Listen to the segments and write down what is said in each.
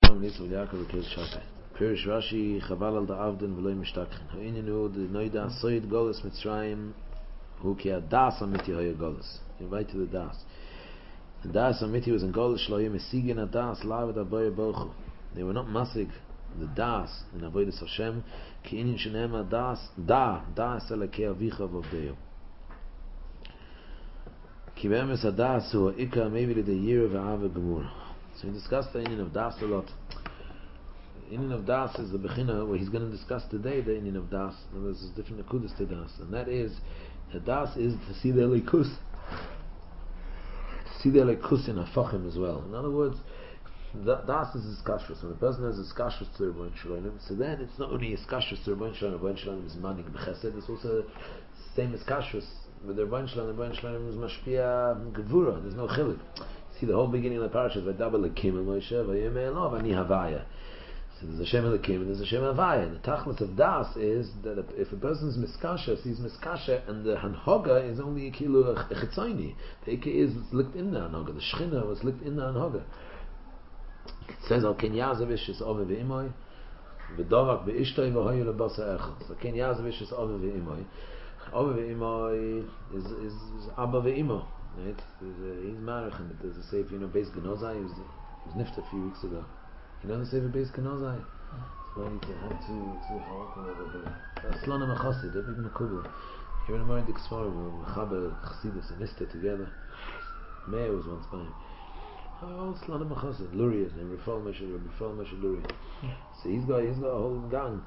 Shalom Nitzvah Yaakov Kil Shakai. Pirish Rashi Chaval al Da'avdin V'loi Mishtakchen. Ha'ininu the Noida Soid Golis Mitzrayim Hu Ki Adas Amiti Hoya Golis. Invite to the Das. The Das Amiti was in Golis Shloim Esigin Adas Lavid Aboyer Bochu. They were not masig the Das in Avodas Hashem Ki Inin Shenem Adas Das Elakei Avicha V'Ovdeyo. Ki Be'emes Adas Hu Ha'ika maybe the year of Ava Gemur. So he discussed the Indian of Das a lot. The Indian of Das is the Bechina where he's going to discuss today the Indian of Das. And there's different Akudas to Das. And that is, the Das is to see the Elikus. To see the Elikus in Afachim as well. In other words, Das is his kashrus. When a person has his kashrus to Rebbein Shalom, so then it's not only his kashrus to Rebbein Shalom is manik b'chesed, it's also the same as kashrus. With the Rebbein Shalom is mashpia gevura. There's no chiluk. See the whole beginning of the parasha is Vaydaber Elokim el Moshe Vayomar Elo Ani Havaya. So there's Hashem Elokim and there's Hashem Havaya. The tachlis of Das is that if a person's miskasha, sees miskasha, and the hanhoga is only a kilu a chitzoni. The ikka is licked in the hanhoga. The shchina was licked in the hanhoga. It says Al Ken Yazavish is Ove Ve'imoy V'dovak Be'ishtoi V'hoyu Lebasa Echad. So Ken Yazavish is Ove Ve'imoy. Ove Ve'imoy is Abba Ve'imo. Right? He's married, but there's a sefer, Beis Genozai. He was nifta a few weeks ago. You know the sefer Beis Genozai? So I need to have two halakim over here. Slana Machasid, they're big Makubal. Here in the Marid Ksvar, Mechaber, Chassidus, and Nista together. Meir was once by him. Oh, Slana Machasid, Luria, and Rafal Moshe Luria. So he's got a whole gang.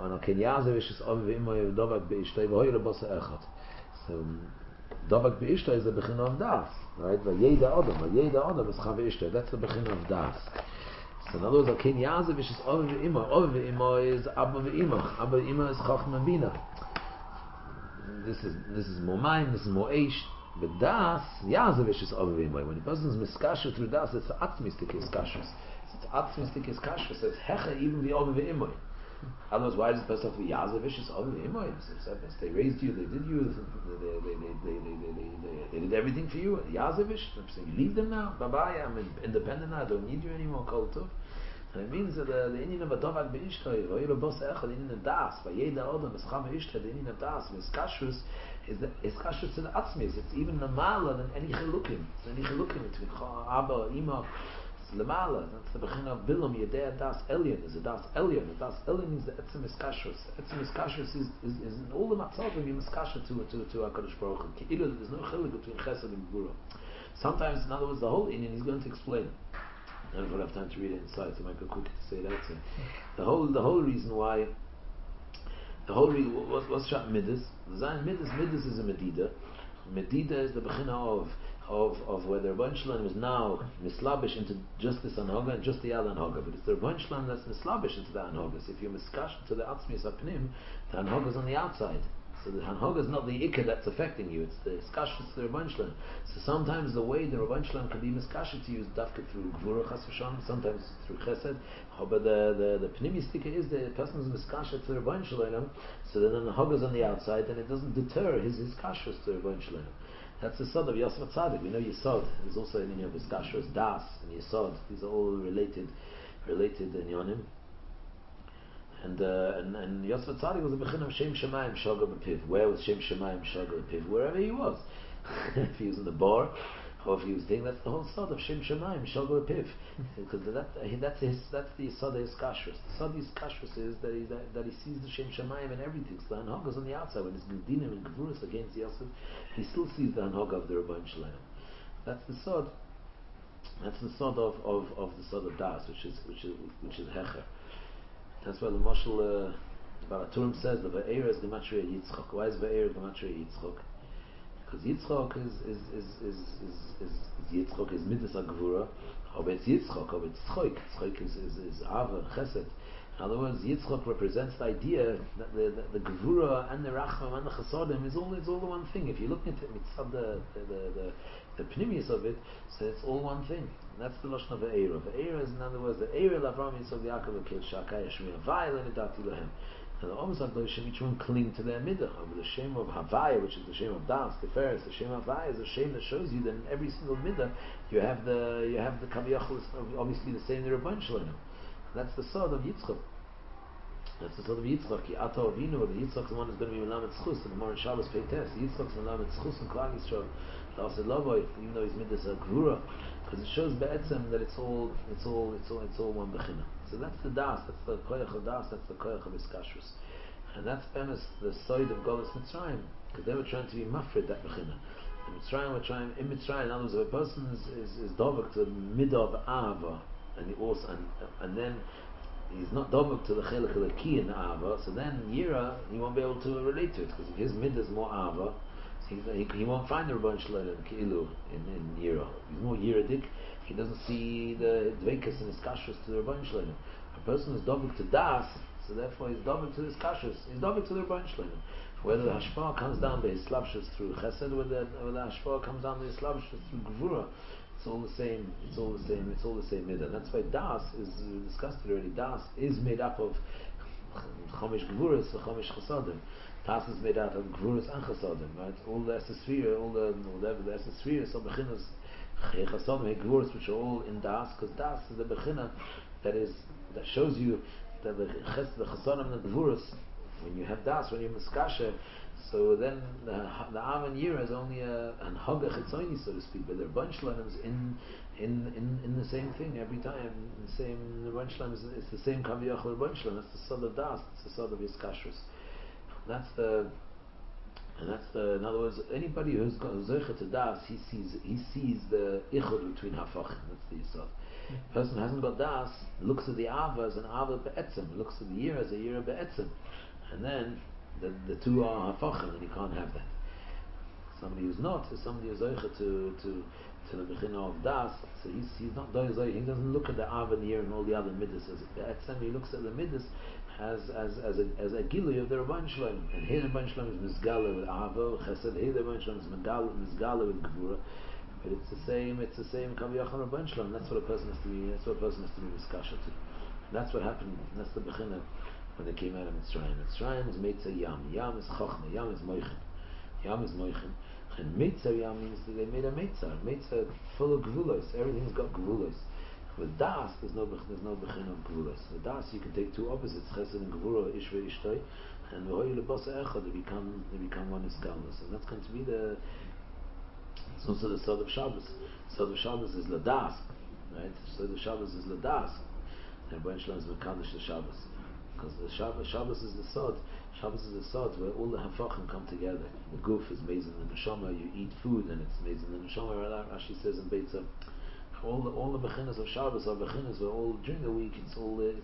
So Davak be'ishta is the Bechina of Das, right? Vayeda Adam is Chava Ishta. That's the Bechina of Das. So in other words, Akin Yazavish is Ove Ve'ima. Ove Ve'ima is Abba Ve'ima. Abba Ve'ima is Chachma Bina. This is more mine. This is more Eish. But Das Yazavish is Ove Ve'ima. When a person is miskasher through Das, it's atzmistik is kashrus. It's atzmistik is kashrus. It's Hecha even the Ove Ve'ima. Otherwise, why does the person have to be Yazavish? It's all the Imoy. They raised you, they did you, they did everything for you. Yazavish, so you leave them now. Bye bye. I'm independent now. I don't need you anymore. Kol and it means that the Indian of Adovak be'ishtoi, Vayilo Bos Echad, the Indian of Das, Vayeda Adam, Escham Ishtoi, the Indian of Das, and his kashrus is kashrus to the atzmis. It's even normaler than any chilukim. It's any chilukim between Abba, Ima. Lemala, that's the Bechina of Bilam, Yedea Das Elyon, is a Das Elyon. The Das Elyon is the Etzem Iskashrus. Etzem Iskashrus is in all the matzavim, you miskasher to HaKadosh Baruch Hu. There's no chilik between Chesed and Gvura. Sometimes, in other words, the whole Indian he's going to explain. I don't have time to read it inside, so I might go quick to say that. So the whole reason why, what's Shat Midas? Zayin Midas is a Medida. Medida is the Bechina of where the Rebbein Shalom is now mislabish into just this anhoga and just the other anhoga, but it's the Rebbein Shalom that's mislabish into the anhoga. So if you miskash to the atzmis apnim, the anhoga is on the outside. So the anhoga is not the ikka that's affecting you; it's the iskash to the Rebbein Shalom. So sometimes the way the Rebbein Shalom can be miskash to you is dafka through gvura chas v'shalom, sometimes through chesed. But the pnimi stika is the person is miskash to the Rebbein Shalom. So then the anhoga is on the outside, and it doesn't deter his kashrus to the Rebbein Shalom. That's the Yisod of Yosef Tzadik. We know Yisod. There's also an inyan of his kashrus, Das and Yisod. These are all related inyanim. And Yosef Tzadik was a bechin of Shem Shemayim Shoga B'Piv. Where was Shem Shemayim Shoga B'Piv? Wherever he was. If he was in the bar, or if he was doing, that's the whole sod of Shem Shemayim Shoga B'Piv. Because that's the Yisod of his kashrus. The Yisod of his kashrus is that he sees the Shem Shemayim and everything. So the Hanhog is on the outside. When it's Gedinim and Gevurus against Yosef, he still sees the Hanhog of the Rebbein Shalom. That's the sod. That's the sod of the sod of Das, which is Hecher. That's why the Moshe Baraturim says the Ve'er is Gematria Yitzchok. Why is Ve'er Gematria Yitzchok? Because Yitzchok is Yitzchok is Midas HaGevura, or it's Yitzchok, or it's Tzchok. Tzchok is Ava, Chesed. In other words, Yitzchok represents the idea that the Gevura and the Racham and the Chasodim is all the one thing. If you look at it, the pnimius of it, so it's all one thing. And that's the Lashon of Ve'era. Ve'era is, in other words, the Eira Lavram Yitzchok Yaakov Akil Shakai Yashmi Havai Lenidati Lahem. And the Omer Zakdoshim, each one cling to their midah. But the shame of Havaya, which is the shame of Das, the Ferris, the shame of Havaya is a shame that shows you that in every single midah you have the Kaviyachal, obviously the same in the Rebbein Shalom. That's the sword of Yitzchak. That's the sort of Yitzchak. Ki Ato Avinu, the Yitzchak the one is going to be Melamed Tzchus, and the more in Shabbos Peites, Yitzchak's Melamed Tzchus and Klal Yisrael. La'aseh Lavoi, even though he's Midas Gvura, because it shows Be'etzem that it's all one Bechina. So that's the Das, that's the Koyach of Das, that's the Koyach of Iskashrus. And that's Bemis, the side of Golos Mitzrayim, because they were trying to be mafrid that Bechina. The Mitzrayim were trying, in Mitzrayim, in other words, if a person is dovek to mid of Ahava, and he also, and then he's not dovek to the chelik of the key in the Ahava, so then Yira, he won't be able to relate to it, because if his mid is more Ahava, he won't find the Rabban Shalom Ki'ilu in Yira. He's more Yiradik, he doesn't see the Dveikas and his kashrus to the Rabban Shalom. A person is dovek to Das, so therefore he's dovek to his kashrus, he's dovek to the Rabban Shalom. Whether the hashpah comes down by his slabshus through chesed, whether the hashpah comes down by his slabshus through gvura, it's all the same. It's all the same midah. That's why das is, we discussed it already. Das is made up of chomish gvuras and chomish chasadim. Das is made out of gvuras and chasadim. Right? All the esosphere, all the whatever the esosphere, so bechinas chasadim, gvuras, which are all in das, because das is the bechina that shows you that the chasadim and the gvuras. When you have das, when you're miskasher, so then the Avan Yira is only an Haga Chitzoni, so to speak, but the Rabban Shalom is in the same thing every time. The Rabban Shalom is the same Kaviyach Rabban Shalom. That's the sod of das. That's the sod of Yiskashrus. That's the. In other words, anybody who's got Zeicha to das, he sees the ichud between hafachim. That's the yisod. The person who hasn't got das looks at the ava as an ava be'etzem, looks at the yira as a yira be'etzem. And then the two are hafachim, and you can't have that. Somebody who's not is somebody who's zeicha to the bechina of das. So he's not doizay. He doesn't look at the av and the year and all the other midas as be'etzem. He looks at the midas as a gilui of the Rabban Shalom. And here the Rabban Shalom is mizgala with ava chesed. Here the Rabban Shalom is mizgala with gvura. But it's the same kaviyach and Rabban Shalom. That's what a person has to be. That's what a person has to be miskasha to. And that's what happened. And that's the bechina. When they came out of Mitzrayim. Mitzrayim is Meitzah Yam. Yam is Chochma. Yam is Moichin. Yam is Moichin. And Meitzah Yam means that they made a Meitzah. Meitzah full of Gevulos. Everything's got Gevulos. With Das, there's no Bechin of Gevulos. With Das, you can take two opposites, Chesed and Gevura, Ishva Ishtoi, and V'hoy Lebasa Echad, they become one Iskalmas. And that's going to be it's also the Sod of Shabbos. Sod of Shabbos is Ladas. Right? Sod of Shabbos is Ladas. And Rabban Shalom is Mekadosh the Shabbos. Because the Shabbos is the sod. Shabbos is the sod where all the hafachim come together. The guf is made in the neshama. You eat food and it's made in the neshama. Rashi says in Beitza, all the bechinas of Shabbos are bechinas where all during the week it's all the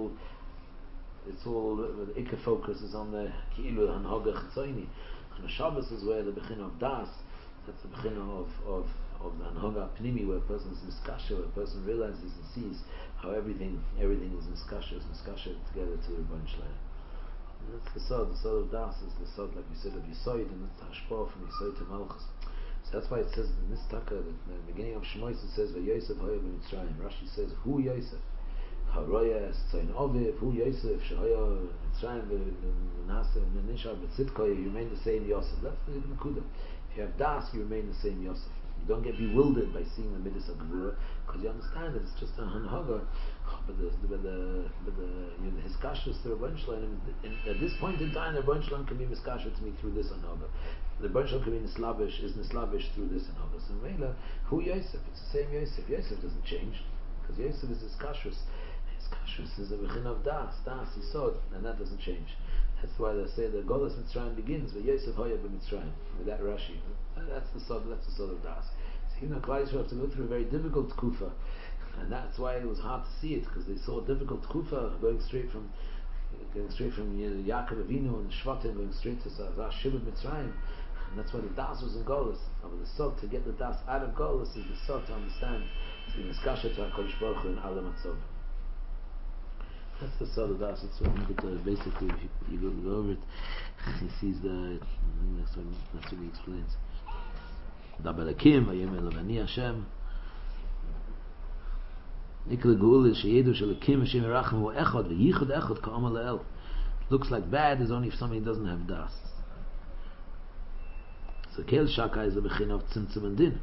ikka focus is on the ki'ilu hanhaga chitzaini. And the Shabbos is where the bechin of das. That's the bechin of the hanhaga pnimi, where a person is miskasha, where a person realizes and sees how everything is miskasha together to the Rabban Shalom. That's the sod of das is the sod, like we said, of Yisoid, and that's the hashpah from Yisoid to Malchus. So that's why it says in this taka, that in the beginning of Shmois it says, V'Yosef Hoya b'Mitzrayim. Rashi says, Hu Yosef, Haroya Tzayin Oviv, Hu Yosef, Shehoya Mitzrayim, V'Nasa, V'Nishar, V'Tzitkoya, you remain the same Yosef. That's the Nekuda. If you have das, you remain the same Yosef. You don't get bewildered by seeing the midas of Gevura, because you understand that it's just a hanhaga. But his kashrus to Rabban Shalom, at this point in time, the Rabban Shalom can be miskasher to me through this hanhaga. The Rabban Shalom can be nislavish through this hanhaga. So Mela, who Yosef? It's the same Yosef. Yosef doesn't change, because Yosef is his kashrus. His kashrus is a bechin of das, yisod, and that doesn't change. That's why they say the Golas Mitzrayim begins with Yosef Hoya b'Mitzrayim, with that Rashi. That's the sod of das. So even though Klal Yisrael have to go through a very difficult kufa, and that's why it was hard to see it, because they saw a difficult kufa going straight from Yaakov Avinu and Shvatim, going straight to Shibud Mitzrayim, and that's why the das was in Golas. And the sod to get the das out of Golas is the sod to understand to be miskasher to HaKadosh Baruch Hu in Alam Hatzov. That's the sod of das. It's one, but basically, if you go over it, he sees that's what he explains. Dabalakim, Vayemel Avani Hashem. Nikla Geul is Sheyedu Shelakim Hashem Yerachim Hu Echad V'Yichud Echad Ka'amal La'el. Looks like bad is only if somebody doesn't have das. So Kel Shaka is a bechin of Tzimtzum and Din.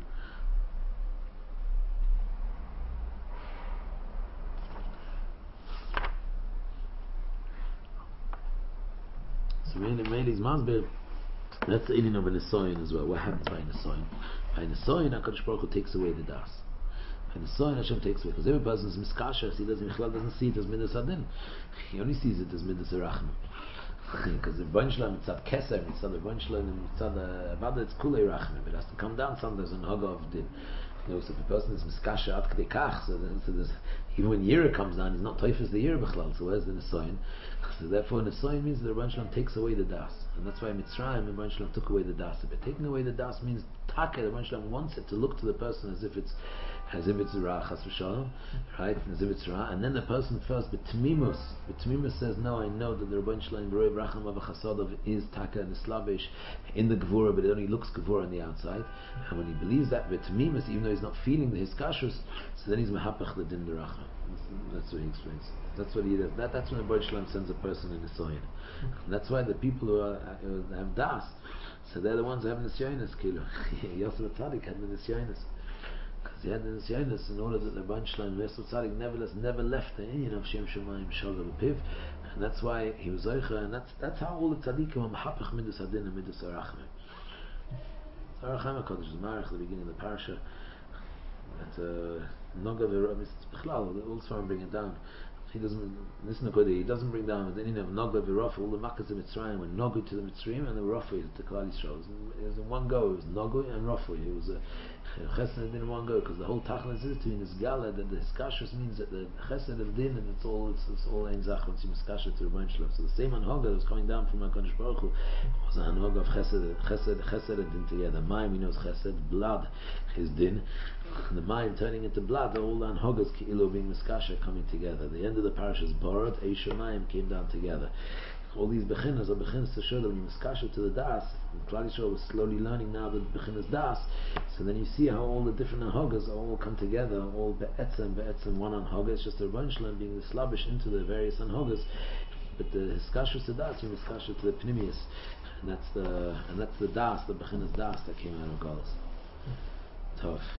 So mainly is Masber. That's the Ilin of a Nesoin as well. What happens by Nesoin? By Nesoin, HaKadosh Baruch Hu takes away the das. By Nesoin, Hashem takes away. Because every person is miskasher, he doesn't see it as Midas Adin. He only sees it as Midas Arachim. Because the Bunchlam, it's at Keser, it's at the Bunchlam, it's at the Vada, it's Kulei Rachim. It has to come down sometimes on Haga of Din. So if the person is miskasher at Kdekach, so there's, even when Yira comes down, he's not Teufels the Yira Bechlal, so where's the Nesoin? So therefore, Nesoin means that the Rebbeinu Shalom takes away the das. And that's why Mitzrayim, the Rebbeinu Shalom took away the das. But taking away the das means Taka, the Rebbeinu Shalom wants it to look to the person as if it's Ra, Chas v'Shalom, right? As if it's Ra. And then the person first, but Tmimus says, no, I know that the Rebbeinu Shalom, B'roi Racham of Chasadov is Taka and Slavish in the Gevura, but it only looks Gevura on the outside. And when he believes that, but Tmimus, even though he's not feeling the Hiskashus, so then he's Mahapach the Din Racham. That's what he explains. That's what he does. That's when the Rebbeinu Shalom sends a person in the soil. That's why the people who have das, so they're the ones who have nisyonis. Yosef Tzadik had the nisyonis because he had the nisyonis in order that the Rebbeinu Shalom, Yosef Tzadik, never left the Indian of Shem Shemayim Shogah B'Piv, and that's why he was Zoicha, and that's how all the tzaddikim are mahapach midas adin and midas arachmim. Arachim HaKadosh is Marach, the beginning of the parasha. That Noga v'Rav, Bichlal, all Sfarim bring it down. He doesn't listen to He doesn't bring down the meaning of Noga v'Rafa. All the Makkahs of Mitzrayim were Nogu to the Mitzrayim, and the Rafa is the Klal Yisrael. It was in one go. It was Nogu and Rafa. It was a Chesed in one go, because the whole Tachlis is between this Gala that the Hiskashus means that the Chesed of Din, and it's all Ein Zach once you Hiskashus to the Rebbeinu Shalom. So the same Anhoga that was coming down from HaKadosh Baruch Hu was an Anhoga of Chesed and Din together. Mayim, we know is Chesed, blood is Din. The Mayim turning into blood, all the Anhogas Ki'ilu being Miskasha coming together. The end of the parasha's Borot, Eisha Mayim came down together. All these bechinas are bechinas to show that when Miskasha to the Das, Klal Yisrael was slowly learning now the bechinas Das, so then you see how all the different Anhogas all come together, all be'etzem, one Anhoga. It's just the Rebbeinu Shalom being the slavish into the various Anhogas, but the Hiskasha to Das, you Miskasha to the Pnimius, and that's the Das, the bechinas Das that came out of Golos. Tough.